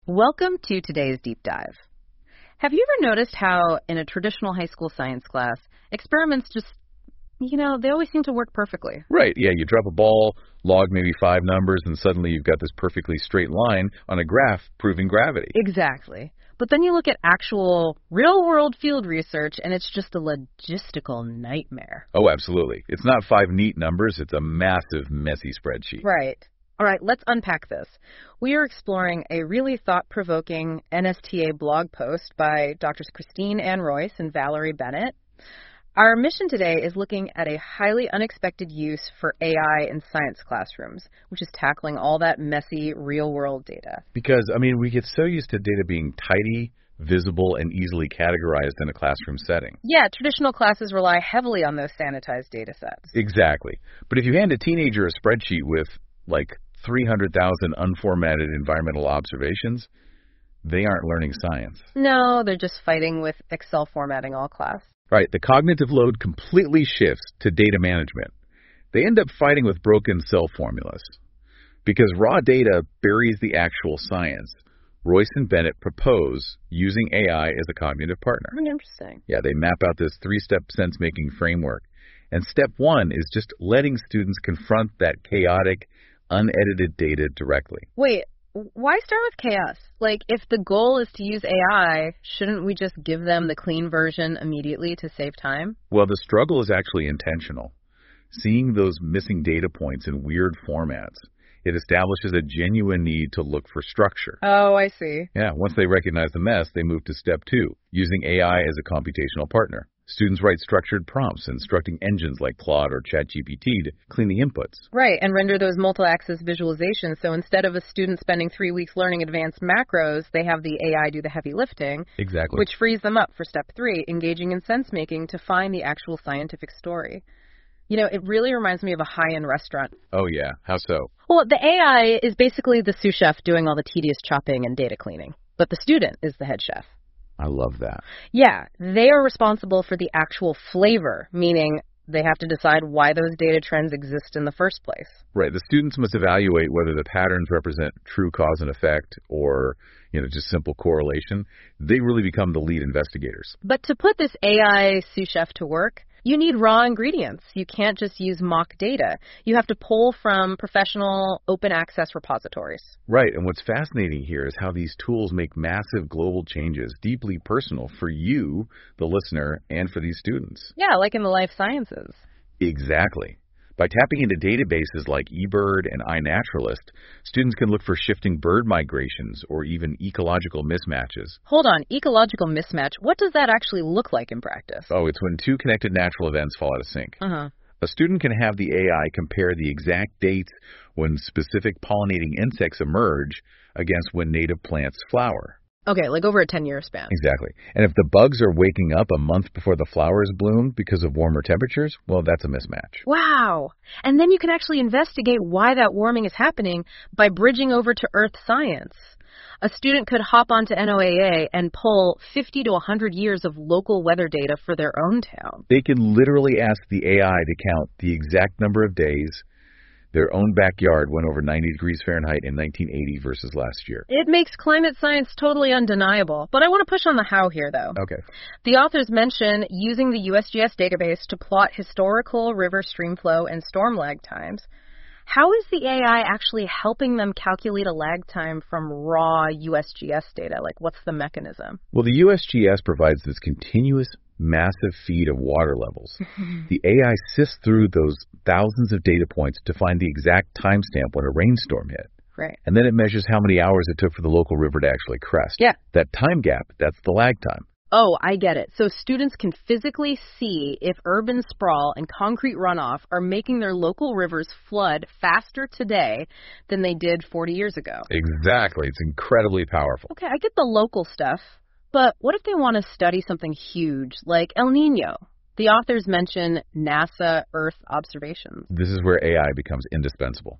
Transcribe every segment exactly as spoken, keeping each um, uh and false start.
Welcome to today's deep dive. Have you ever noticed how in a traditional high school science class, experiments just, you know, they always seem to work perfectly? Right, yeah, you drop a ball, log maybe five numbers, and suddenly you've got this perfectly straight line on a graph proving gravity. Exactly. But then you look at actual real-world field research, and it's just a logistical nightmare. Oh, absolutely. It's not five neat numbers, it's a massive, messy spreadsheet. Right. All right, let's unpack this. We are exploring a really thought-provoking N S T A blog post by Doctors Christine Ann Royce and Valerie Bennett. Our mission today is looking at a highly unexpected use for A I in science classrooms, which is tackling all that messy real-world data. Because, I mean, we get so used to data being tidy, visible, and easily categorized in a classroom setting. Yeah, traditional classes rely heavily on those sanitized data sets. Exactly. But if you hand a teenager a spreadsheet with, like, three hundred thousand unformatted environmental observations, they aren't learning science. No, they're just fighting with Excel formatting all class. Right, the cognitive load completely shifts to data management. They end up fighting with broken cell formulas. Because raw data buries the actual science, Royce and Bennett propose using A I as a cognitive partner. Interesting. Yeah, they map out this three-step sense-making framework. And step one is just letting students confront that chaotic, unedited data directly. Wait, why start with chaos? Like, if the goal is to use A I, shouldn't we just give them the clean version immediately to save time? Well, the struggle is actually intentional. Seeing those missing data points in weird formats, it establishes a genuine need to look for structure. Oh, I see. Yeah, once they recognize the mess, they move to step two, using A I as a computational partner. Students write structured prompts, instructing engines like Claude or ChatGPT to clean the inputs. Right, and render those multi-axis visualizations. So instead of a student spending three weeks learning advanced macros, they have the A I do the heavy lifting. Exactly. Which frees them up for step three, engaging in sense-making to find the actual scientific story. You know, it really reminds me of a high-end restaurant. Oh, yeah. How so? Well, the A I is basically the sous chef doing all the tedious chopping and data cleaning, but the student is the head chef. I love that. Yeah, they are responsible for the actual flavor, meaning they have to decide why those data trends exist in the first place. Right. The students must evaluate whether the patterns represent true cause and effect or, you know, just simple correlation. They really become the lead investigators. But to put this A I sous chef to work, you need raw ingredients. You can't just use mock data. You have to pull from professional open access repositories. Right, and what's fascinating here is how these tools make massive global changes deeply personal for you, the listener, and for these students. Yeah, like in the life sciences. Exactly. By tapping into databases like eBird and iNaturalist, students can look for shifting bird migrations or even ecological mismatches. Hold on, ecological mismatch, what does that actually look like in practice? Oh, it's when two connected natural events fall out of sync. Uh-huh. A student can have the A I compare the exact dates when specific pollinating insects emerge against when native plants flower. Okay, like over a ten-year span. Exactly. And if the bugs are waking up a month before the flowers bloom because of warmer temperatures, well, that's a mismatch. Wow. And then you can actually investigate why that warming is happening by bridging over to Earth science. A student could hop onto N O A A and pull fifty to one hundred years of local weather data for their own town. They can literally ask the A I to count the exact number of days their own backyard went over ninety degrees Fahrenheit in nineteen eighty versus last year. It makes climate science totally undeniable. But I want to push on the how here, though. Okay. The authors mention using the U S G S database to plot historical river stream flow and storm lag times. How is the A I actually helping them calculate a lag time from raw U S G S data? Like, what's the mechanism? Well, the U S G S provides this continuous, massive feed of water levels. The A I sifts through those thousands of data points to find the exact timestamp when a rainstorm hit. Right. And then it measures how many hours it took for the local river to actually crest. Yeah. That time gap, that's the lag time. Oh, I get it. So students can physically see if urban sprawl and concrete runoff are making their local rivers flood faster today than they did forty years ago. Exactly. It's incredibly powerful. Okay, I get the local stuff, but what if they want to study something huge like El Nino? The authors mention NASA Earth observations. This is where A I becomes indispensable.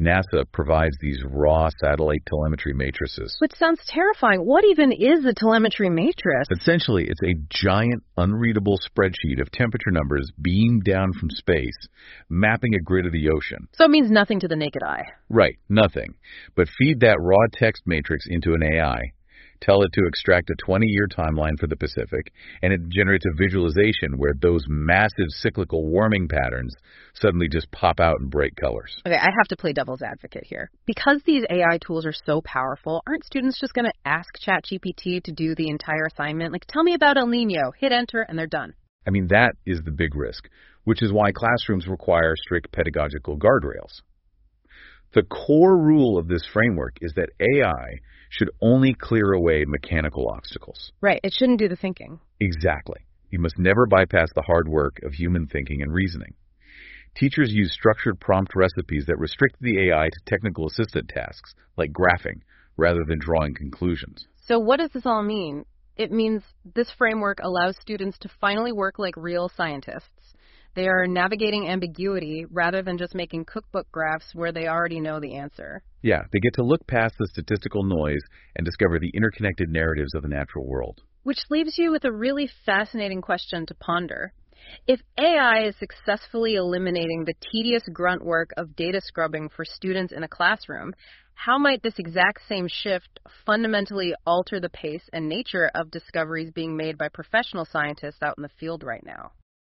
NASA provides these raw satellite telemetry matrices. Which sounds terrifying. What even is a telemetry matrix? Essentially, it's a giant, unreadable spreadsheet of temperature numbers beamed down from space, mapping a grid of the ocean. So it means nothing to the naked eye. Right, nothing. But feed that raw text matrix into an A I. Tell it to extract a twenty-year timeline for the Pacific, and it generates a visualization where those massive cyclical warming patterns suddenly just pop out in bright colors. Okay, I have to play devil's advocate here. Because these A I tools are so powerful, aren't students just going to ask ChatGPT to do the entire assignment? Like, tell me about El Nino, hit enter, and they're done. I mean, that is the big risk, which is why classrooms require strict pedagogical guardrails. The core rule of this framework is that A I should only clear away mechanical obstacles. Right, it shouldn't do the thinking. Exactly. You must never bypass the hard work of human thinking and reasoning. Teachers use structured prompt recipes that restrict the A I to technical assistant tasks, like graphing, rather than drawing conclusions. So what does this all mean? It means this framework allows students to finally work like real scientists. They are navigating ambiguity rather than just making cookbook graphs where they already know the answer. Yeah, they get to look past the statistical noise and discover the interconnected narratives of the natural world. Which leaves you with a really fascinating question to ponder. If A I is successfully eliminating the tedious grunt work of data scrubbing for students in a classroom, how might this exact same shift fundamentally alter the pace and nature of discoveries being made by professional scientists out in the field right now?